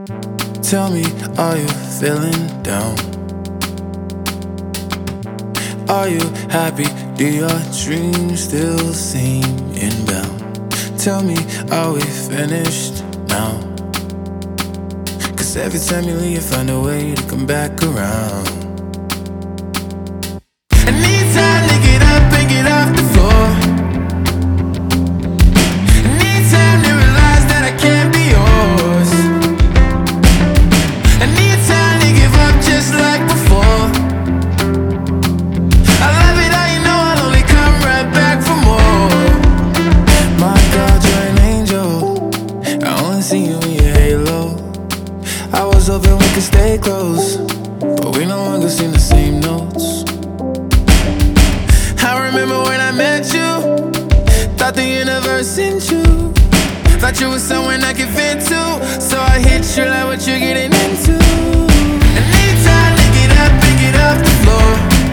Tell me, are you feeling down? Are you happy? Do your dreams still seem inbound? Tell me, are we finished now? Cause every time you leave, you find a way to come back around. I need time to get up and get off the floor. I need time to realize that I can't be yours. I need time to give up just like before. I love it how you know I'll only come right back for more. My God, you're an angel. I only see you in your halo. I was hoping we could stay close, but we no longer sing the same notes. I remember when I met you, thought the universe sent you. Thought you were someone I could fit to, so I hit you like what you're getting into. I need time to get up and get off the floor.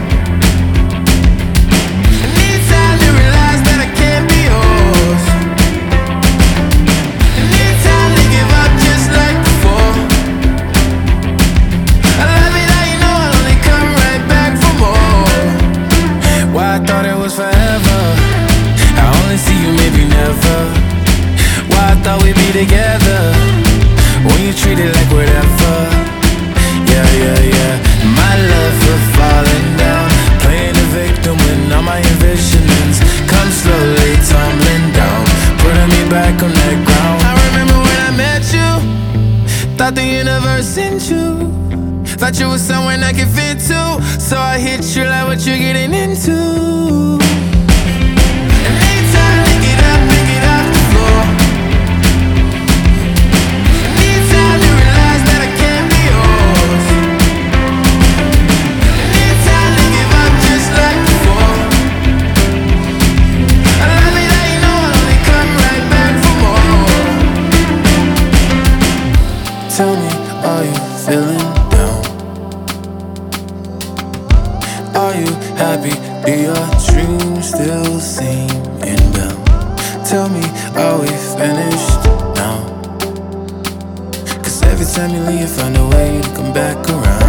I need time to realize that I can't be yours. I need time to give up just like before. I love it how you know I'll only come right back for more. Why I thought it was forever, I only see you maybe never. Why I thought we'd be together, when you treat it like whatever. Yeah, yeah, yeah. My love for falling down, playing the victim when all my envisionings come slowly tumbling down, putting me back on that ground. I remember when I met you, thought the universe sent you. Thought you were someone I could fit to, so I hit you like what you're getting into. I need time to get up and get off the floor. I need time to realize that I can't be yours. I need time to give up just like before. I love it how you know I'll only come right back for more. Tell me, are you feeling down? Are you happy? Do your dreams still seem inbound? Tell me, are we finished now? Cause every time you leave, you find a way to come back around.